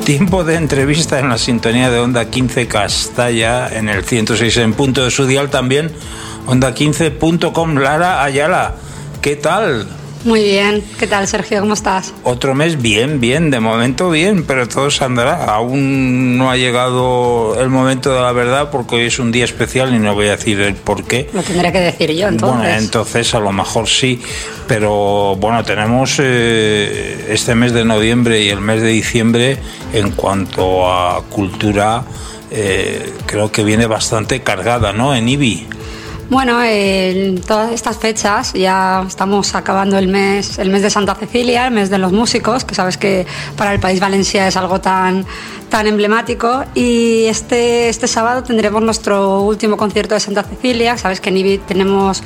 Tiempo de entrevista en la sintonía de Onda 15 Castalla, en el 106 en punto de su dial también, onda15.com. Lara Ayala, ¿qué tal? Muy bien, ¿qué tal, Sergio? ¿Cómo estás? Otro mes bien, de momento bien, pero todo se andará. Aún no ha llegado el momento de la verdad porque hoy es un día especial y no voy a decir el por qué. Lo tendré que decir yo, entonces. Bueno, entonces a lo mejor sí, pero bueno, tenemos este mes de noviembre y el mes de diciembre en cuanto a cultura, creo que viene bastante cargada, ¿no? En IBI. Bueno, en todas estas fechas ya estamos acabando el mes de Santa Cecilia, el mes de los músicos, que sabes que para el País Valencia es algo tan emblemático, y este sábado tendremos nuestro último concierto de Santa Cecilia. Sabes que en IBI tenemos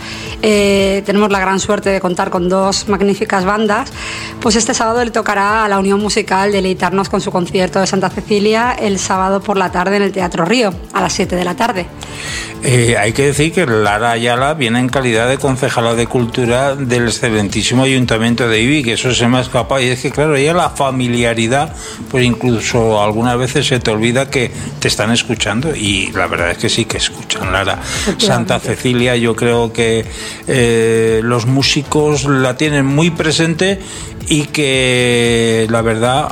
la gran suerte de contar con dos magníficas bandas. Pues este sábado le tocará a la Unión Musical deleitarnos con su concierto de Santa Cecilia el sábado por la tarde en el Teatro Río, a las 7 de la tarde. Hay que decir que Lara Ayala viene en calidad de concejala de Cultura del excelentísimo Ayuntamiento de IBI, que eso se me ha escapado, y es que claro, ya la familiaridad, pues incluso algunas veces se te olvida que te están escuchando, y la verdad es que sí que escuchan, Lara. Santa Cecilia, yo creo que los músicos la tienen muy presente, y que la verdad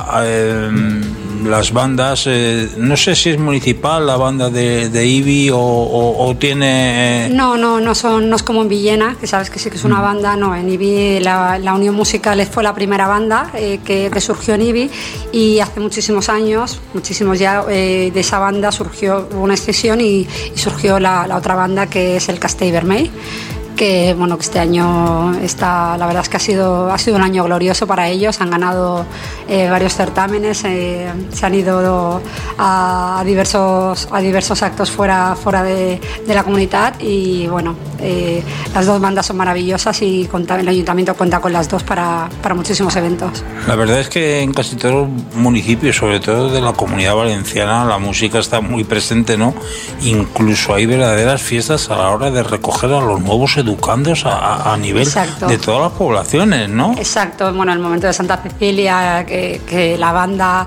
las bandas, no sé si es municipal la banda de IBI o tiene... No es como en Villena, que sabes que sí que es una banda. No, en IBI la Unión Musical fue la primera banda que surgió en IBI, y hace muchísimos años, ya, de esa banda surgió una escisión y surgió la otra banda, que es el Castell Vermell, que bueno, que este año la verdad es que ha sido un año glorioso para ellos. Han ganado varios certámenes, se han ido a diversos actos fuera de la comunidad, y bueno, las dos bandas son maravillosas, y el ayuntamiento cuenta con las dos para muchísimos eventos. La verdad es que en casi todos los municipios, sobre todo de la Comunidad Valenciana, la música está muy presente, ¿no? Incluso hay verdaderas fiestas a la hora de recoger a los nuevos educandos a nivel Exacto. de todas las poblaciones, ¿no? Exacto. Bueno, el momento de Santa Cecilia, que la banda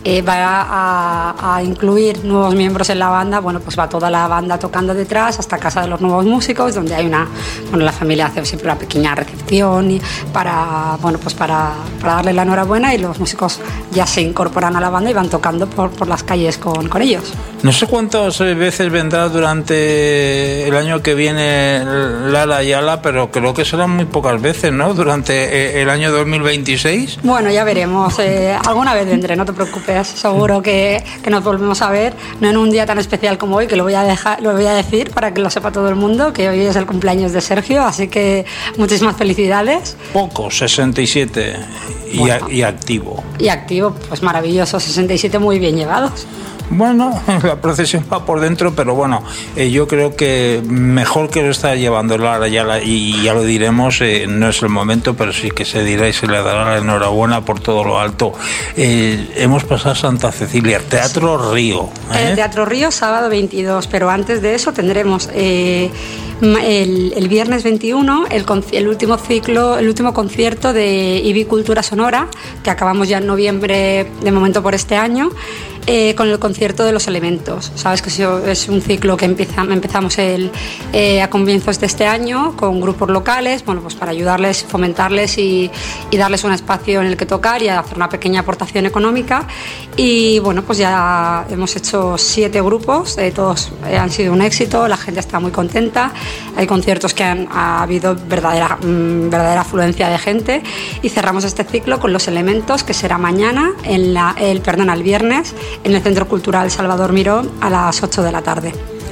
va a incluir nuevos miembros en la banda, bueno, pues va toda la banda tocando detrás hasta casa de los nuevos músicos, donde hay la familia hace siempre una pequeña recepción y para darle la enhorabuena, y los músicos ya se incorporan a la banda y van tocando por las calles con ellos. No sé cuántas veces vendrá durante el año que viene Lara Ayala, pero creo que serán muy pocas veces, ¿no? Durante el año 2026. Bueno, ya veremos. Alguna vez vendré, no te preocupes. Seguro que nos volvemos a ver, no en un día tan especial como hoy, que lo voy a decir para que lo sepa todo el mundo, que hoy es el cumpleaños de Sergio, así que muchísimas felicidades. Poco, 67 bueno, y activo. Y activo, pues maravilloso, 67 muy bien llevados. Bueno, la procesión va por dentro, pero bueno, yo creo que mejor que lo está llevando Lara Ayala, y ya lo diremos, no es el momento, pero sí que se dirá y se le dará la enhorabuena por todo lo alto. Hemos pasado a Santa Cecilia, Teatro Río. El Teatro Río, sábado 22, pero antes de eso tendremos el viernes 21 el último concierto de IBI Cultura Sonora, que acabamos ya en noviembre de momento por este año, con el concierto de los elementos. Sabes que es un ciclo que empezamos a comienzos de este año con grupos locales, bueno, pues para ayudarles, fomentarles y darles un espacio en el que tocar y hacer una pequeña aportación económica. Y bueno, pues ya hemos hecho 7 grupos, todos han sido un éxito, la gente está muy contenta. Hay conciertos que ha habido verdadera afluencia de gente, y cerramos este ciclo con los elementos, que será mañana, el viernes, en el Centro Cultural Salvador Miró a las 8 de la tarde.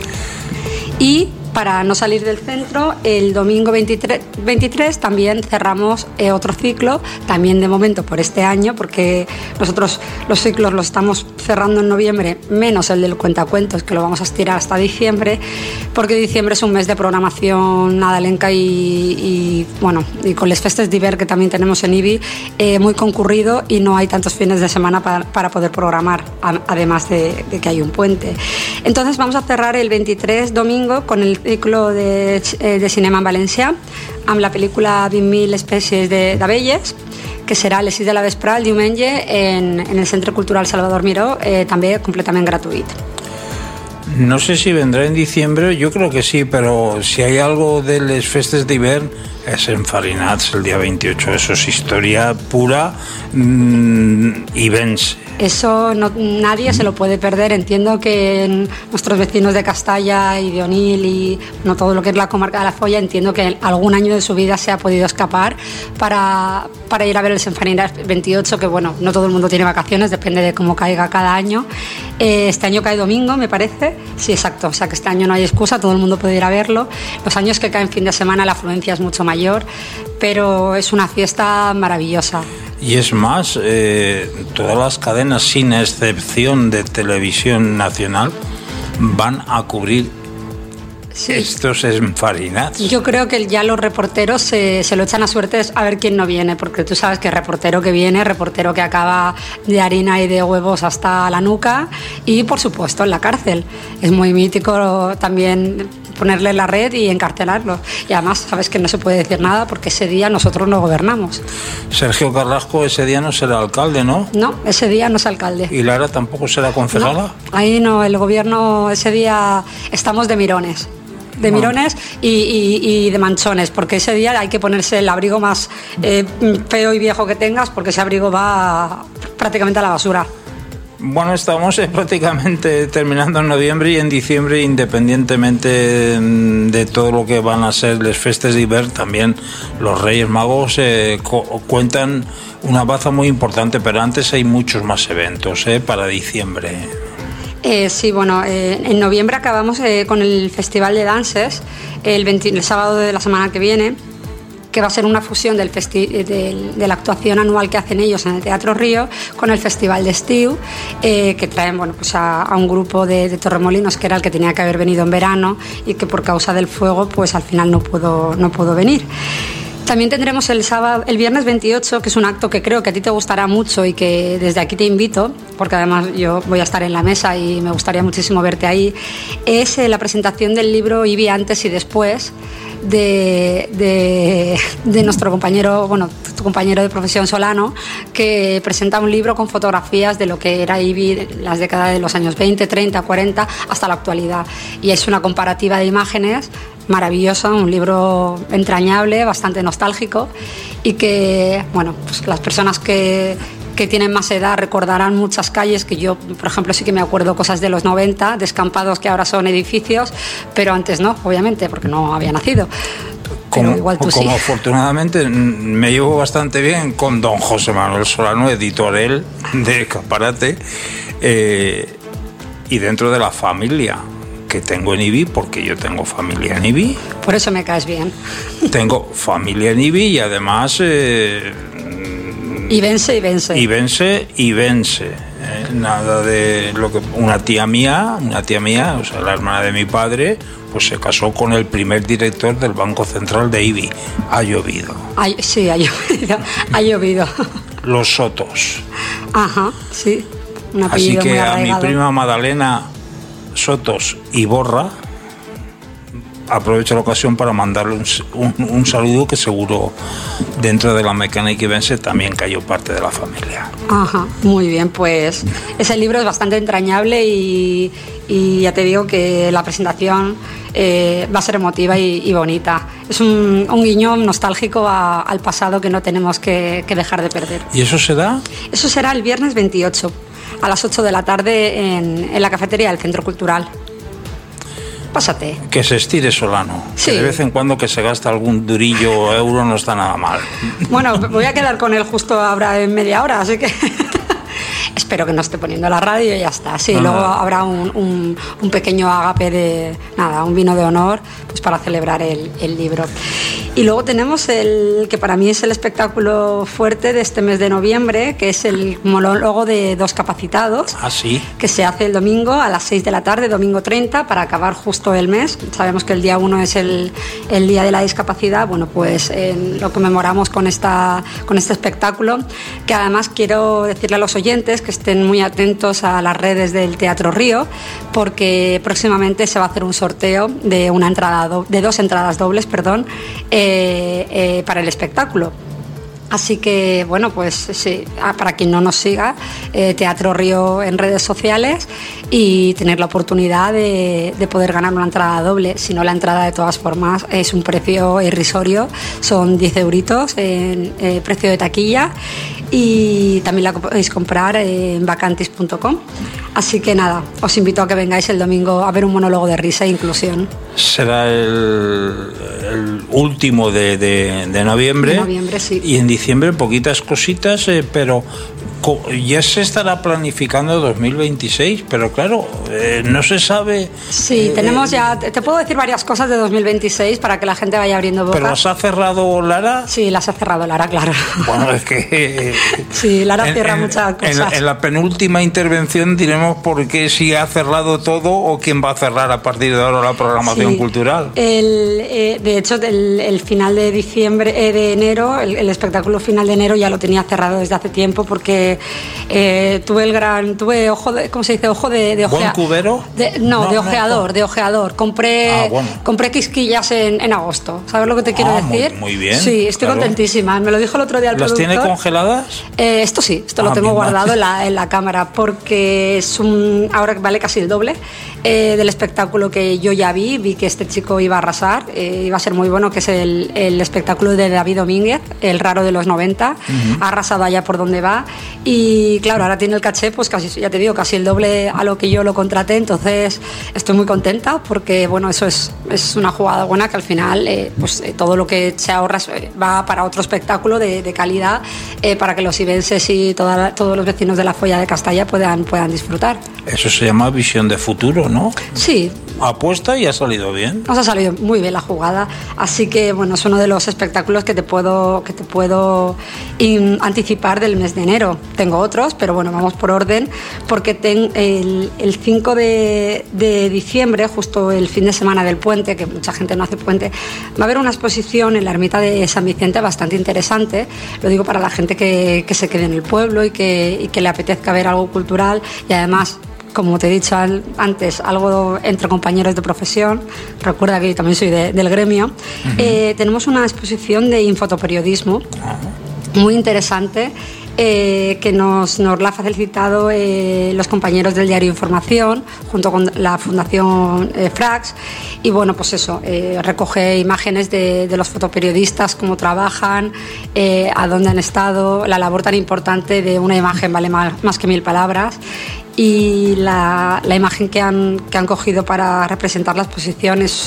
Y para no salir del centro, el domingo 23 también cerramos otro ciclo, también de momento por este año, porque nosotros los ciclos los estamos cerrando en noviembre, menos el del cuentacuentos, que lo vamos a estirar hasta diciembre, porque diciembre es un mes de programación nadalenca y con les festes d'hivern que también tenemos en IBI, muy concurrido, y no hay tantos fines de semana para poder programar, además de que hay un puente. Entonces vamos a cerrar el 23 domingo con el ciclo de cinema en valencià, amb la pel·lícula 20.000 espècies d'abelles, que serà a les 6 de la vesprada el diumenge en el Centre Cultural Salvador Miró, també completament gratuït. No sé si vendrá en diciembre, yo creo que sí, pero si hay algo de las festes d'hivern es Enfarinats el día 28, eso es historia pura y vence. Eso nadie se lo puede perder. Entiendo que nuestros vecinos de Castalla y de Onil y no todo lo que es la comarca de la Folla, entiendo que algún año de su vida se ha podido escapar para ir a ver el Enfarinats 28, que bueno, no todo el mundo tiene vacaciones, depende de cómo caiga cada año. Este año cae domingo, me parece. Sí, exacto, o sea que este año no hay excusa, todo el mundo puede ir a verlo. Los años que caen fin de semana la afluencia es mucho mayor, pero es una fiesta maravillosa. Y es más, todas las cadenas, sin excepción de televisión nacional, van a cubrir estos Enfarinats. Yo creo que ya los reporteros se lo echan a suertes a ver quién no viene, porque tú sabes que reportero que viene, reportero que acaba de harina y de huevos hasta la nuca, y por supuesto en la cárcel. Es muy mítico también ponerle la red y encarcelarlo. Y además sabes que no se puede decir nada porque ese día nosotros no gobernamos. Sergio Carrasco ese día no será alcalde, ¿no? No, ese día no es alcalde. ¿Y Lara tampoco será concejala? No, ahí no, el gobierno ese día estamos de mirones. De mirones y de manchones, porque ese día hay que ponerse el abrigo más feo y viejo que tengas, porque ese abrigo va prácticamente a la basura. Bueno, estamos prácticamente terminando en noviembre y en diciembre, independientemente de todo lo que van a ser las festes d'hivern, también los Reyes Magos cuentan una baza muy importante, pero antes hay muchos más eventos para diciembre. Sí, bueno, en noviembre acabamos con el Festival de Danses, el sábado de la semana que viene, que va a ser una fusión de la actuación anual que hacen ellos en el Teatro Río con el Festival de Estiu, que traen bueno, pues a un grupo de Torremolinos, que era el que tenía que haber venido en verano y que por causa del fuego pues al final no pudo venir. También tendremos el viernes 28, que es un acto que creo que a ti te gustará mucho y que desde aquí te invito, porque además yo voy a estar en la mesa y me gustaría muchísimo verte ahí. Es la presentación del libro Ibi antes y después de nuestro compañero, bueno, tu compañero de profesión Solano, que presenta un libro con fotografías de lo que era Ibi en las décadas de los años 20, 30, 40 hasta la actualidad. Y es una comparativa de imágenes maravillosa, un libro entrañable, bastante nostálgico y que, bueno, pues las personas que tienen más edad recordarán muchas calles que yo, por ejemplo, sí que me acuerdo cosas de los 90, descampados que ahora son edificios, pero antes no, obviamente, porque no había nacido. Pero igual tú sí. Afortunadamente me llevo bastante bien con don José Manuel Solano, editorial de Escaparate, y dentro de la familia que tengo en Ibi, porque yo tengo familia en Ibi. Por eso me caes bien. Tengo familia en Ibi y además... y vence. Nada de lo que... Una tía mía, o sea, la hermana de mi padre, pues se casó con el primer director del Banco Central de Ibi. Ha llovido. Sí, ha llovido. Ha llovido. Los Sotos. Ajá, sí. Un apellido así que muy a arraigado. Mi prima Madalena Sotos y Borra, aprovecho la ocasión para mandarle un saludo, que seguro dentro de la mecánica ibense también cayó parte de la familia. Ajá, muy bien, pues ese libro es bastante entrañable y ya te digo que la presentación va a ser emotiva y bonita. Es un guiño nostálgico al pasado que no tenemos que dejar de perder. ¿Y eso se da? Eso será el viernes 28 a las 8 de la tarde en la cafetería del Centro Cultural. Pásate. Que se estire Solano. Sí. Que de vez en cuando que se gasta algún durillo o euro no está nada mal. Bueno, voy a quedar con él justo ahora en media hora, así que espero que no esté poniendo la radio y ya está. Sí, luego habrá un pequeño agape de nada, un vino de honor, pues para celebrar el libro. Y luego tenemos el que para mí es el espectáculo fuerte de este mes de noviembre, que es el monólogo de Dos Capacitados. ¿Ah, sí? Que se hace el domingo a las 6 de la tarde, domingo 30, para acabar justo el mes. Sabemos que el día 1 es el Día de la Discapacidad. Bueno, pues lo conmemoramos con este espectáculo, que además quiero decirle a los oyentes que estén muy atentos a las redes del Teatro Río, porque próximamente se va a hacer un sorteo de dos entradas dobles, para el espectáculo. Así que, bueno, pues sí, para quien no nos siga, Teatro Río en redes sociales y tener la oportunidad de poder ganar una entrada doble. Si no, la entrada de todas formas es un precio irrisorio, son 10 euritos en precio de taquilla y también la podéis comprar en vacantis.com. Así que nada, os invito a que vengáis el domingo a ver un monólogo de risa e inclusión. Será el último de noviembre. De noviembre, sí. Y en diciembre poquitas cositas, pero ya se estará planificando 2026, pero claro, no se sabe. Sí, tenemos ya, te puedo decir varias cosas de 2026 para que la gente vaya abriendo boca. ¿Pero las ha cerrado Lara? Sí, las ha cerrado Lara, claro. Bueno, es que... sí, Lara cierra muchas cosas. En la penúltima intervención diremos por qué si ha cerrado todo o quién va a cerrar a partir de ahora la programación cultural. De hecho, el final de diciembre, de enero, el espectáculo final de enero ya lo tenía cerrado desde hace tiempo porque tuve ojo de, ¿cómo se dice? Ojo de ojeador. ¿Buen cubero? De ojeador. Compré quisquillas en agosto. ¿Sabes lo que te quiero decir? Muy bien. Sí, estoy contentísima. Me lo dijo el otro día el productor. ¿Las tiene congeladas? Esto sí, lo tengo guardado en la cámara porque es ahora vale casi el doble del espectáculo que yo ya vi que este chico iba a arrasar, iba a ser muy bueno, que es el espectáculo de David Domínguez, el raro de los 90, ha arrasado allá por donde va y claro, ahora tiene el caché, pues casi, ya te digo, casi el doble a lo que yo lo contraté, entonces estoy muy contenta porque bueno, eso es una jugada buena que al final todo lo que se ahorra va para otro espectáculo de calidad para que los ibenses y todos los vecinos de la Folla de Castalla puedan disfrutar. Eso se llama visión de futuro, ¿no? Sí. Apuesta y ha salido bien. Nos ha salido muy bien la jugada, así que bueno, es uno de los espectáculos que te puedo anticipar del mes de enero. Tengo otros, pero bueno, vamos por orden, porque el 5 de diciembre, justo el fin de semana del puente, que mucha gente no hace puente, va a haber una exposición en la ermita de San Vicente bastante interesante, lo digo para la gente que se quede en el pueblo y que le apetezca ver algo cultural y además, como te he dicho antes, algo entre compañeros de profesión. Recuerda que yo también soy del gremio. Tenemos una exposición de infotoperiodismo muy interesante que nos la ha facilitado los compañeros del diario Información junto con la Fundación Frax y bueno, pues eso, recoge imágenes de los fotoperiodistas, cómo trabajan, a dónde han estado, la labor tan importante de una imagen vale más que 1000 palabras y la imagen que han cogido para representar la exposición es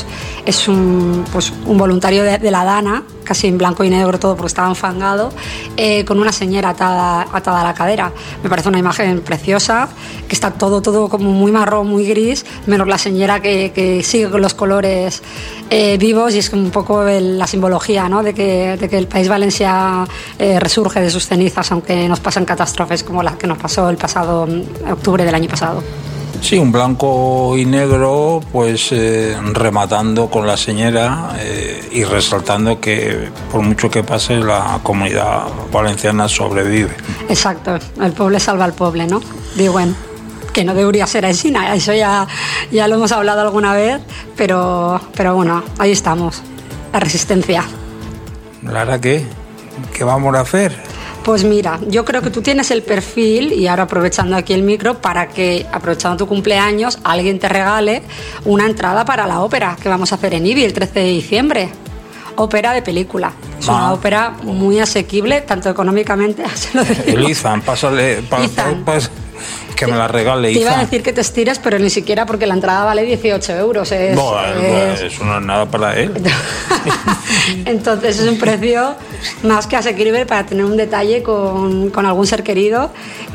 un voluntario de la Dana, casi en blanco y negro todo porque estaba enfangado, con una señora atada a la cadera. Me parece una imagen preciosa, que está todo como muy marrón, muy gris, menos la señora que sigue con los colores vivos y es un poco la simbología, ¿no? de que el País Valencià resurge de sus cenizas, aunque nos pasan catástrofes como la que nos pasó el pasado octubre del año pasado. Sí, un blanco y negro, pues rematando con la señora y resaltando que por mucho que pase la comunidad valenciana sobrevive. Exacto, el pueblo salva al pueblo, ¿no? Diuen, que no debería ser así, eso ya lo hemos hablado alguna vez, pero bueno, ahí estamos, la resistencia. ¿Lara qué? ¿Qué vamos a hacer? Pues mira, yo creo que tú tienes el perfil, y ahora aprovechando aquí el micro, para que, aprovechando tu cumpleaños, alguien te regale una entrada para la ópera que vamos a hacer en IBI el 13 de diciembre. Ópera de película. Es una ópera muy asequible, tanto económicamente... Izan, pásale... Que me la regale, Te iba a decir que te estires, pero ni siquiera, porque la entrada vale 18 euros. Eso no es nada para él. Entonces es un precio más que asequible para tener un detalle con algún ser querido.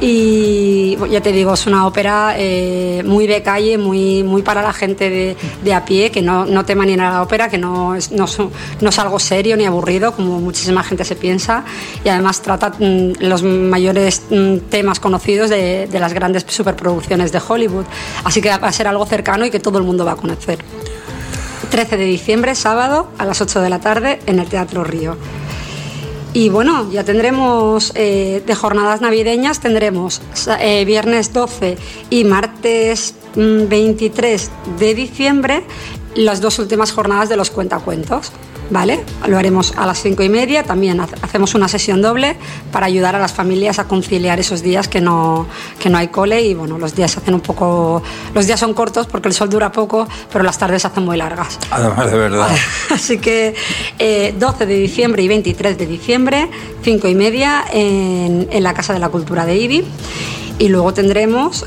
Y ya te digo, es una ópera muy de calle, muy para la gente de a pie, que no tema ni en la ópera, que no es algo serio ni aburrido, como muchísima gente se piensa. Y además trata los mayores temas conocidos de las grandes superproducciones de Hollywood, así que va a ser algo cercano y que todo el mundo va a conocer. 13 de diciembre, sábado, a las 8 de la tarde en el Teatro Río. Y bueno, ya tendremos de jornadas navideñas, tendremos viernes 12 y martes 23 de diciembre las dos últimas jornadas de los cuentacuentos. ¿vale? Lo haremos a las 5:30. También hacemos una sesión doble para ayudar a las familias a conciliar esos días que no hay cole y bueno, los días son cortos porque el sol dura poco, pero las tardes se hacen muy largas. Además, de verdad. Así que 12 de diciembre y 23 de diciembre, 5:30 en la Casa de la Cultura de Ibi. Y luego tendremos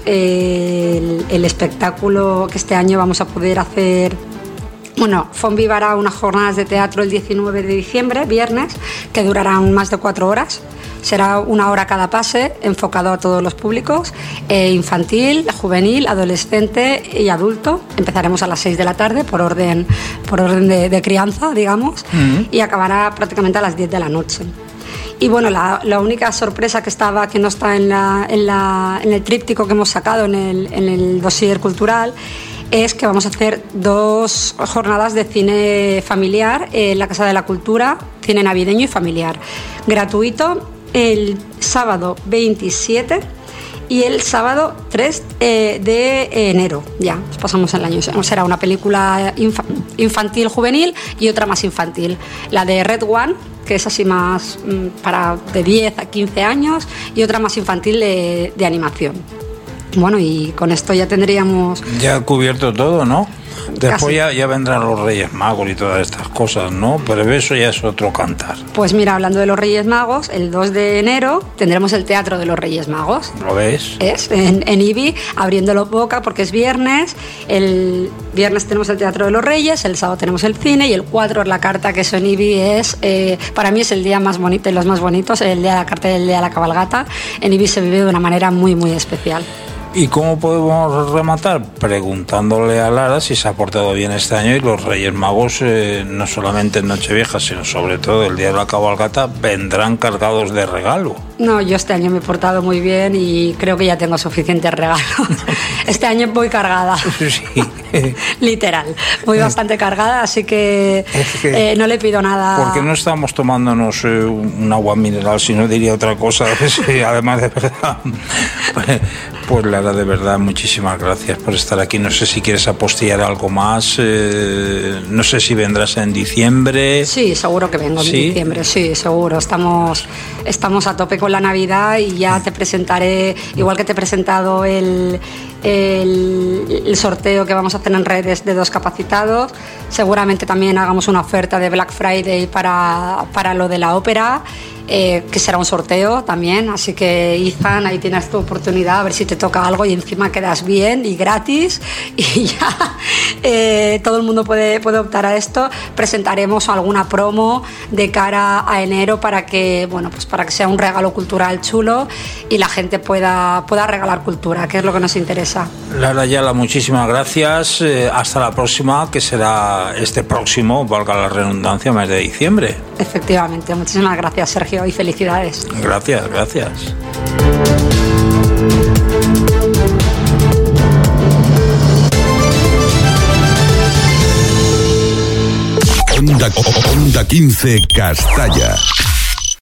el espectáculo que este año vamos a poder hacer. Bueno, Fonviva hará unas jornadas de teatro el 19 de diciembre, viernes, que durarán más de 4 horas. Será 1 hora cada pase, enfocado a todos los públicos, infantil, juvenil, adolescente y adulto. Empezaremos a las 6 de la tarde por orden de crianza, digamos, y acabará prácticamente a las 10 de la noche. Y bueno, la única sorpresa que no está en el tríptico que hemos sacado en el dossier cultural es que vamos a hacer 2 jornadas de cine familiar en la Casa de la Cultura, cine navideño y familiar, gratuito el sábado 27 y el sábado 3 de enero. Ya, nos pasamos el año. Será una película infantil juvenil y otra más infantil. La de Red One, que es así más para de 10 a 15 años, y otra más infantil de animación. Bueno, y con esto ya tendríamos... Ya cubierto todo, ¿no? Después ya vendrán los Reyes Magos y todas estas cosas, ¿no? Pero eso ya es otro cantar. Pues mira, hablando de los Reyes Magos, el 2 de enero tendremos el Teatro de los Reyes Magos. ¿Lo ves? Es en Ibi, abriéndolo boca porque es viernes. El viernes tenemos el Teatro de los Reyes, el sábado tenemos el cine y el 4 es la carta, que eso en Ibi es... para mí es el día más bonito, de los más bonitos, el día de la carta y el día de la cabalgata. En Ibi se vive de una manera muy, muy especial. ¿Y cómo podemos rematar? Preguntándole a Lara si se ha portado bien este año y los Reyes Magos, no solamente en Nochevieja, sino sobre todo el día de la cabalgata, vendrán cargados de regalo. No, yo este año me he portado muy bien y creo que ya tengo suficientes regalos. Este año voy cargada. Sí. Literal. Voy bastante cargada, así que no le pido nada. Porque no estamos tomándonos un agua mineral, sino diría otra cosa. Además de verdad. Pues Lara, de verdad, muchísimas gracias por estar aquí. No sé si quieres apostillar algo más. No sé si vendrás en diciembre. Sí, seguro que vengo en diciembre. Sí, seguro. Estamos a tope con la Navidad y ya te presentaré, igual que te he presentado el sorteo que vamos a hacer en redes de 2 capacitados. Seguramente también hagamos una oferta de Black Friday para lo de la ópera. Que será un sorteo también, así que Izan, ahí tienes tu oportunidad, a ver si te toca algo y encima quedas bien y gratis y ya todo el mundo puede optar a esto. Presentaremos alguna promo de cara a enero para que sea un regalo cultural chulo y la gente pueda regalar cultura, que es lo que nos interesa. Lara Ayala, muchísimas gracias. Hasta la próxima, que será este próximo, valga la redundancia, mes de diciembre. Efectivamente, muchísimas gracias, Sergio, y felicidades. Gracias. Onda 15 Castalla.